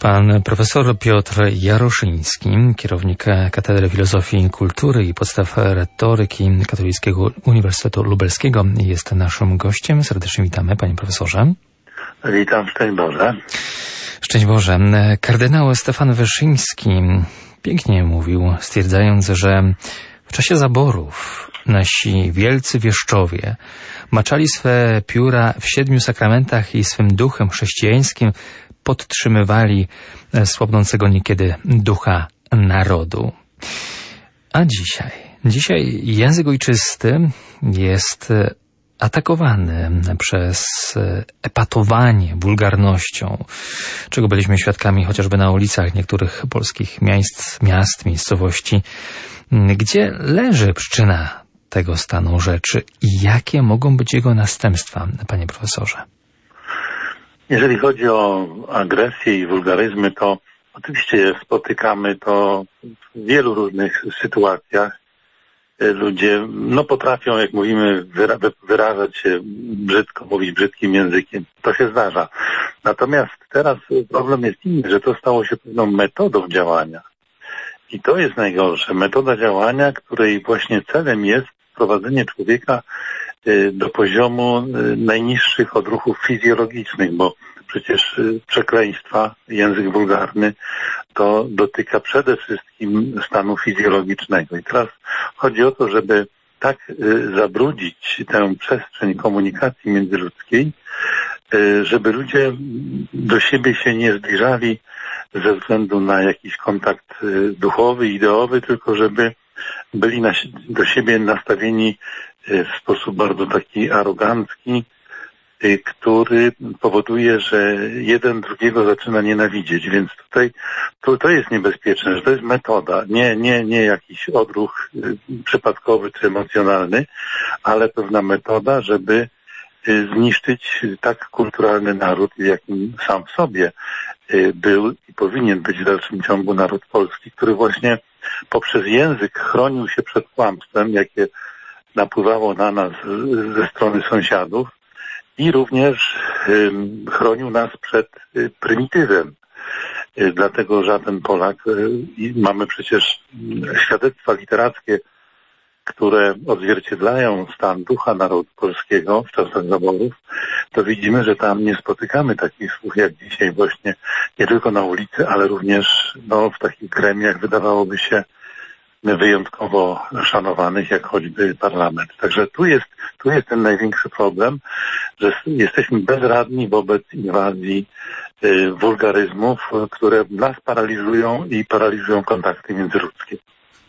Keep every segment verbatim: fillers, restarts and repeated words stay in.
Pan profesor Piotr Jaroszyński, kierownik Katedry Filozofii i Kultury i podstaw retoryki Katolickiego Uniwersytetu Lubelskiego, jest naszym gościem. Serdecznie witamy, panie profesorze. Witam, szczęść Boże. Szczęść Boże. Kardynał Stefan Wyszyński pięknie mówił, stwierdzając, że w czasie zaborów nasi wielcy wieszczowie maczali swe pióra w siedmiu sakramentach i swym duchem chrześcijańskim podtrzymywali słabnącego niekiedy ducha narodu. A dzisiaj, dzisiaj język ojczysty jest atakowany przez epatowanie wulgarnością, czego byliśmy świadkami chociażby na ulicach niektórych polskich miast, miast, miejscowości. Gdzie leży przyczyna tego stanu rzeczy i jakie mogą być jego następstwa, panie profesorze? Jeżeli chodzi o agresję i wulgaryzmy, to oczywiście spotykamy to w wielu różnych sytuacjach. Ludzie no potrafią, jak mówimy, wyra- wyrażać się brzydko, mówić brzydkim językiem. To się zdarza. Natomiast teraz problem jest inny, że to stało się pewną metodą działania. I to jest najgorsze. Metoda działania, której właśnie celem jest wprowadzenie człowieka do poziomu najniższych odruchów fizjologicznych, bo przecież przekleństwa, język wulgarny, to dotyka przede wszystkim stanu fizjologicznego. I teraz chodzi o to, żeby tak zabrudzić tę przestrzeń komunikacji międzyludzkiej, żeby ludzie do siebie się nie zbliżali ze względu na jakiś kontakt duchowy, ideowy, tylko żeby byli na, do siebie nastawieni w sposób bardzo taki arogancki, który powoduje, że jeden drugiego zaczyna nienawidzieć. Więc tutaj to, to jest niebezpieczne, że to jest metoda, nie, nie, nie jakiś odruch przypadkowy czy emocjonalny, ale pewna metoda, żeby zniszczyć tak kulturalny naród, jakim sam w sobie był i powinien być w dalszym ciągu naród polski, który właśnie poprzez język chronił się przed kłamstwem, jakie napływało na nas ze strony sąsiadów i również chronił nas przed prymitywem. Dlatego żaden Polak, i mamy przecież świadectwa literackie, które odzwierciedlają stan ducha narodu polskiego w czasach zaborów, to widzimy, że tam nie spotykamy takich słów jak dzisiaj właśnie, nie tylko na ulicy, ale również no, w takich gremiach wydawałoby się wyjątkowo szanowanych, jak choćby parlament. Także tu jest, tu jest ten największy problem, że jesteśmy bezradni wobec inwazji y, wulgaryzmów, które nas paraliżują i paraliżują kontakty międzyludzkie.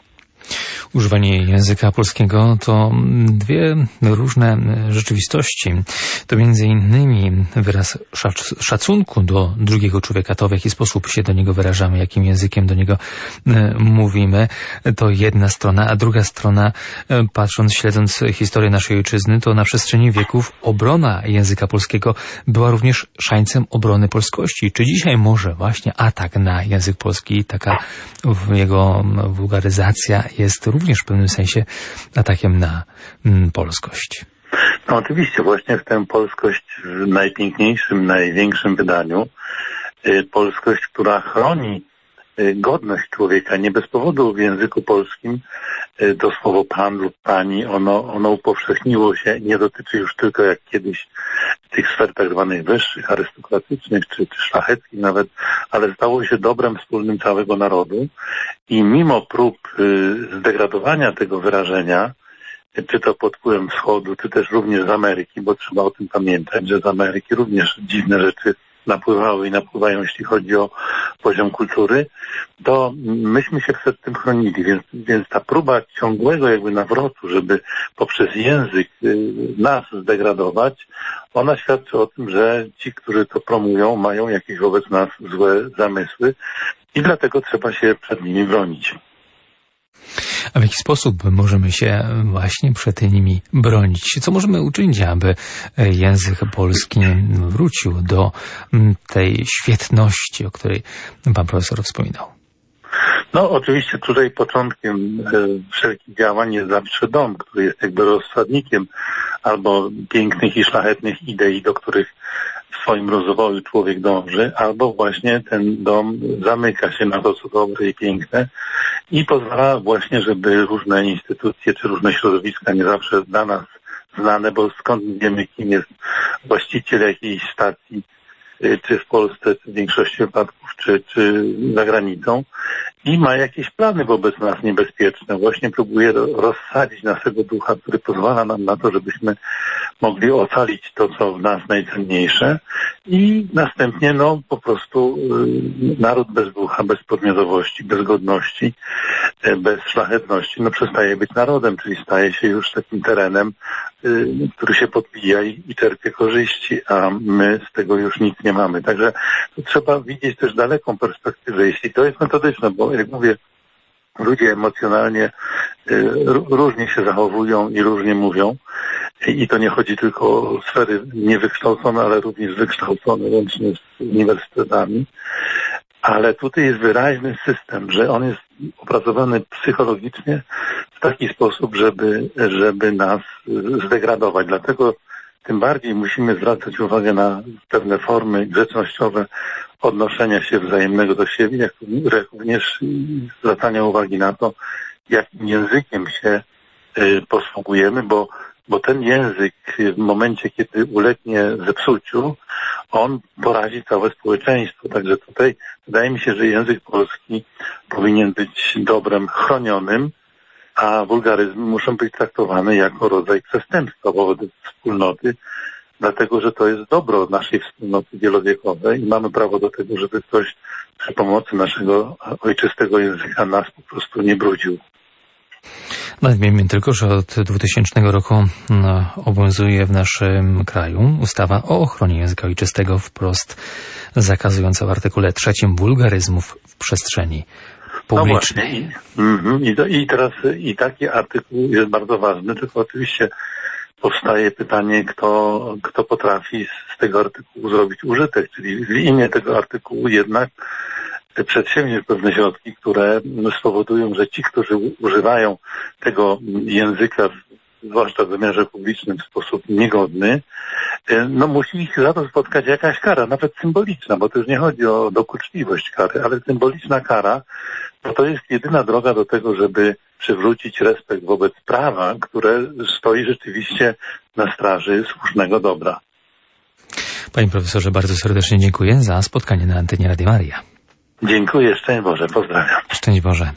Używanie języka polskiego to dwie różne rzeczywistości. To między innymi wyraz szacunku do drugiego człowieka, to w jaki sposób się do niego wyrażamy, jakim językiem do niego mówimy. To jedna strona, a druga strona, patrząc, śledząc historię naszej ojczyzny, to na przestrzeni wieków obrona języka polskiego była również szańcem obrony polskości. Czy dzisiaj może właśnie atak na język polski, taka jego wulgaryzacja jest również w pewnym sensie atakiem na mm, polskość? No oczywiście, właśnie w tę polskość w najpiękniejszym, największym wydaniu, y, polskość, która chroni y, godność człowieka. Nie bez powodu w języku polskim y, to słowo pan lub pani, ono, ono upowszechniło się, nie dotyczy już tylko jak kiedyś tych sfer tak zwanych wyższych, arystokratycznych czy, czy szlacheckich nawet, ale stało się dobrem wspólnym całego narodu i mimo prób y, zdegradowania tego wyrażenia, czy to pod wpływem wschodu, czy też również z Ameryki, bo trzeba o tym pamiętać, że z Ameryki również dziwne rzeczy napływały i napływają, jeśli chodzi o poziom kultury, to myśmy się przed tym chronili, więc, więc ta próba ciągłego jakby nawrotu, żeby poprzez język nas zdegradować, ona świadczy o tym, że ci, którzy to promują, mają jakieś wobec nas złe zamysły i dlatego trzeba się przed nimi bronić. A w jaki sposób możemy się właśnie przed nimi bronić? Co możemy uczynić, aby język polski wrócił do tej świetności, o której pan profesor wspominał? No oczywiście tutaj początkiem e, wszelkich działań jest zawsze dom, który jest jakby rozsadnikiem albo pięknych i szlachetnych idei, do których w swoim rozwoju człowiek dąży, albo właśnie ten dom zamyka się na to, co dobre i piękne i pozwala właśnie, żeby różne instytucje czy różne środowiska, nie zawsze dla nas znane, bo skąd wiemy, kim jest właściciel jakiejś stacji, czy w Polsce, czy w większości wypadków, czy, czy za granicą, i ma jakieś plany wobec nas niebezpieczne. Właśnie próbuje rozsadzić naszego ducha, który pozwala nam na to, żebyśmy mogli ocalić to, co w nas najcenniejsze, i następnie no po prostu y, naród bez ducha, bez podmiotowości, bez godności, y, bez szlachetności, no przestaje być narodem, czyli staje się już takim terenem, y, który się podbija i, i czerpie korzyści, a my z tego już nic nie mamy. Także to trzeba widzieć też daleką perspektywę, jeśli to jest metodyczne, bo jak mówię, ludzie emocjonalnie y, różnie się zachowują i różnie mówią. I to nie chodzi tylko o sfery niewykształcone, ale również wykształcone, łącznie z uniwersytetami. Ale tutaj jest wyraźny system, że on jest opracowany psychologicznie w taki sposób, żeby, żeby nas zdegradować. Dlatego tym bardziej musimy zwracać uwagę na pewne formy grzecznościowe odnoszenia się wzajemnego do siebie, jak również zwracania uwagi na to, jakim językiem się posługujemy, bo bo ten język w momencie, kiedy ulegnie zepsuciu, on porazi całe społeczeństwo. Także tutaj wydaje mi się, że język polski powinien być dobrem chronionym, a wulgaryzmy muszą być traktowane jako rodzaj przestępstwa wobec wspólnoty, dlatego że to jest dobro naszej wspólnoty wielowiekowej i mamy prawo do tego, żeby ktoś przy pomocy naszego ojczystego języka nas po prostu nie brudził. Nadmienimy tylko, że od dwutysięcznego roku no, obowiązuje w naszym kraju ustawa o ochronie języka ojczystego, wprost zakazująca w artykule trzecim wulgaryzmów w przestrzeni publicznej. No właśnie. I, mm-hmm. I, I teraz i taki artykuł jest bardzo ważny, tylko oczywiście powstaje pytanie, kto, kto potrafi z tego artykułu zrobić użytek, czyli w imię tego artykułu jednak przedsięwziąć pewne środki, które spowodują, że ci, którzy używają tego języka, zwłaszcza w wymiarze publicznym, w sposób niegodny, no musi ich za to spotkać jakaś kara, nawet symboliczna, bo to już nie chodzi o dokuczliwość kary, ale symboliczna kara, bo to jest jedyna droga do tego, żeby przywrócić respekt wobec prawa, które stoi rzeczywiście na straży słusznego dobra. Panie profesorze, bardzo serdecznie dziękuję za spotkanie na antenie Radia Maryja. Dziękuję, szczęść Boże, pozdrawiam. Szczęść Boże.